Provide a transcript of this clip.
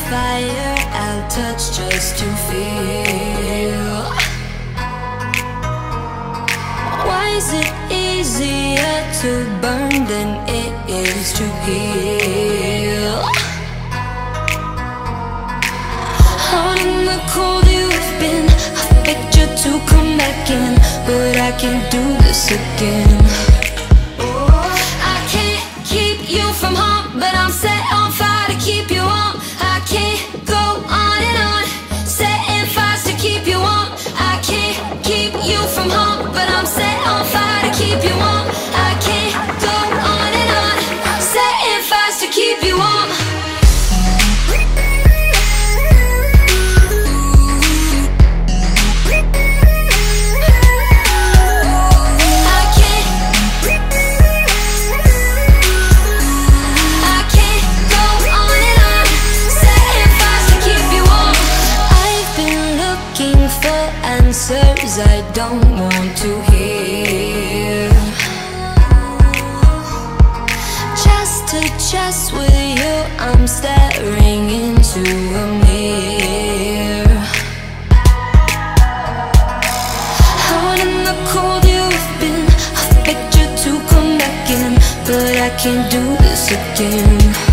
fire I'll touch just to feel. Why is it easier to burn than it is to heal? Out in the cold you've been, I begged you to come back in, but I can't do this again. I can't keep you from home, but I'm set on fire to keep you warm. I can't go on and on, setting fires to keep you warm. I can't keep you from home, but I'm set on fire to keep you warm. I can't go on and on, setting fires to keep you warm. Answers I don't want to hear. Chest to chest with you, I'm staring into a mirror. Out in the cold you've been, I begged you to come back in, but I can't do this again.